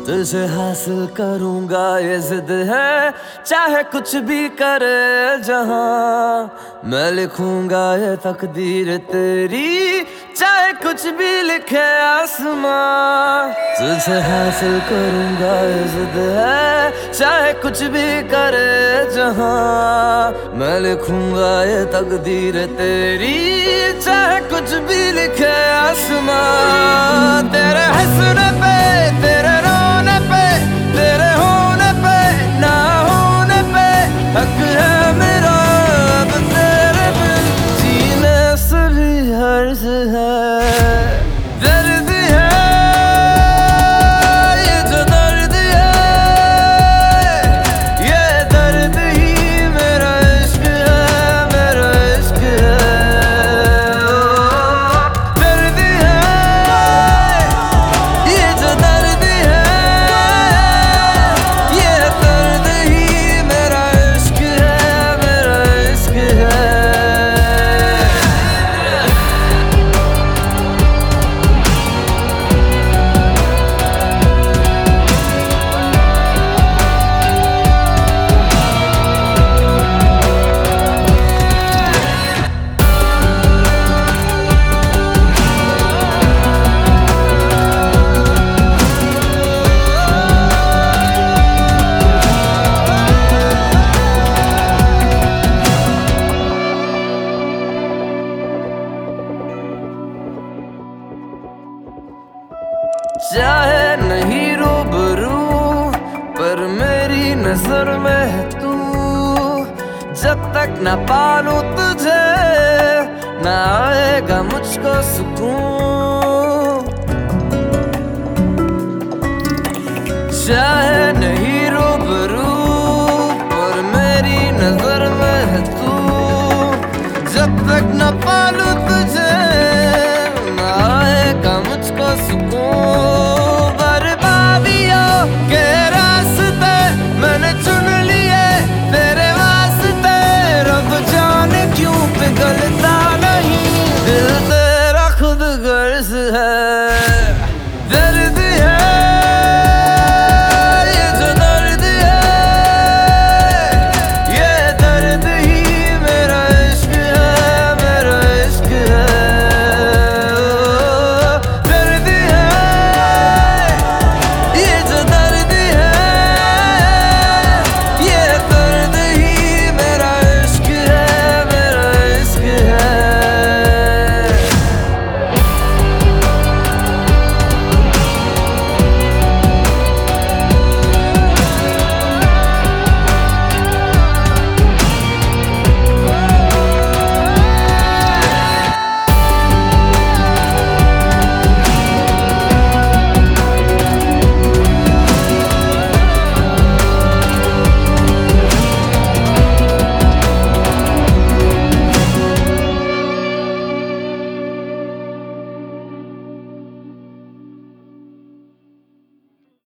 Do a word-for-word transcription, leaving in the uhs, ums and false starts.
तुझे हासिल करूंगा ये जिद है, चाहे कुछ भी करे जहां। मैं लिखूंगा ये तकदीर तेरी, चाहे कुछ भी लिखे आसमां। तुझे हासिल करूंगा ये जिद है, चाहे कुछ भी करे जहां। मैं लिखूंगा ये तकदीर तेरी, चाहे कुछ भी लिखे आसमां। तेरे हंसने पे, तेरे रोने पे, तेरे होने पे, ना होने पे हक है मेरा अब तेरे बिन जीने से भी हर्ज है। दर्द है ये जो दर्द है, ये दर्द ही मेरा इश्क है, मेरा इश्क है। दर्द है ये जो दर्द है, ये दर्द ही मेरा इश्क है, मेरा इश्क है। चाहे नहीं रूबरू पर मेरी नजर में है तू। जब तक न पालूं तुझे ना आएगा मुझको सुकून।